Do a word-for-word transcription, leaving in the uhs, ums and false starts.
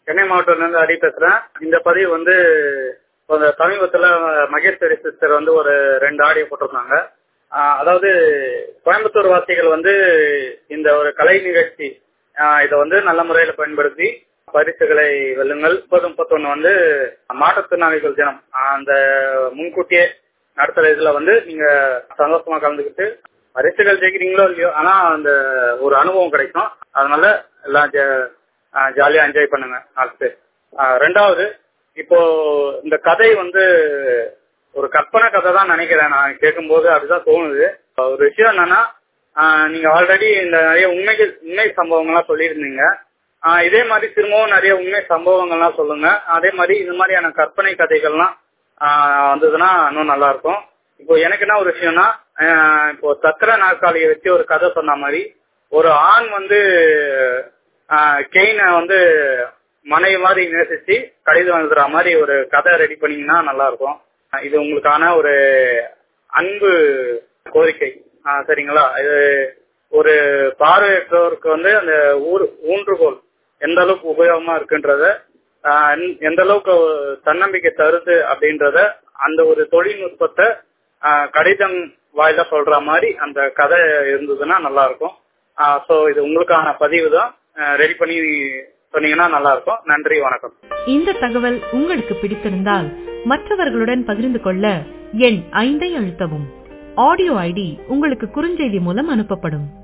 சென்னை மாவட்டத்துல இருந்து அடி பேசுறேன். இந்த பதிவு வந்து சமீபத்துல மகேஸ்வரி சிஸ்டர் வந்து ஒரு ரெண்டு ஆடியோ போட்டிருந்தாங்க. அதாவது கோயம்புத்தூர் வாசிகள் வந்து இந்த ஒரு கலை நிகழ்ச்சி இதை வந்து நல்ல முறையில பயன்படுத்தி பரிசுகளை வெல்லுங்கள். முப்பது முப்பத்தொன்னு வந்து மாற்றுத்திறனாளிகள் தினம் அந்த முன்கூட்டியே நடத்துற இதுல வந்து நீங்க சந்தோஷமா கலந்துக்கிட்டு பரிசுகள் ஜெயிக்கிறீங்களோ இல்லையோ, ஆனா அந்த ஒரு அனுபவம் கிடைக்கும். அதனால எல்லாம் ஜாலியா என்ஜாய் பண்ணுங்க. அடுத்து ரெண்டாவது, இப்போ இந்த கதை வந்து ஒரு கற்பனை கதை தான் நினைக்கிறேன். நான் கேட்கும் போது அப்படிதான் தோணுது. ஒரு விஷயம் என்னன்னா, நீங்க ஆல்ரெடி இந்த நிறைய உண்மைகள் உண்மை சம்பவங்கள்லாம் சொல்லியிருந்தீங்க. இதே மாதிரி திரும்பவும் நிறைய உண்மை சம்பவங்கள்லாம் சொல்லுங்க. அதே மாதிரி இந்த மாதிரியான கற்பனை கதைகள்லாம் வந்ததுன்னா இன்னும் நல்லா இருக்கும். இப்போ எனக்கு என்ன ஒரு விஷயம்னா, இப்போ சக்கர நாற்காலியை வச்சு ஒரு கதை சொன்ன மாதிரி ஒரு ஆண் வந்து கெயினை வந்து மனைவி மாதிரி நேசிச்சு கடிதம் எழுதுற மாதிரி ஒரு கதை ரெடி பண்ணீங்கன்னா நல்லா இருக்கும். இது உங்களுக்கான ஒரு அன்பு கோரிக்கை. சரிங்களா? இது ஒரு பார்வையற்றோருக்கு வந்து அந்த ஊர் ஊன்றுகோல் எந்த அளவுக்கு உபயோகமா இருக்குன்றத, எந்த அளவுக்கு தன்னம்பிக்கை தருது அப்படின்றத, அந்த ஒரு தொழில்நுட்பத்தை கடிதம் வாயில சொல்ற மாதிரி அந்த கதை இருந்ததுன்னா நல்லா இருக்கும். சோ இது உங்களுக்கான பதிவு தான். ரெடி பண்ணி சொன்னீங்கன்னா நல்லா இருக்கும். நன்றி, வணக்கம். இந்த தகவல் உங்களுக்கு பிடித்திருந்தால் மற்றவர்களுடன் பகிர்ந்து கொள்ள எண் ஐந்தை அழுத்தவும். ஆடியோ ஐடி உங்களுக்கு குறுஞ்செய்தி மூலம் அனுப்பப்படும்.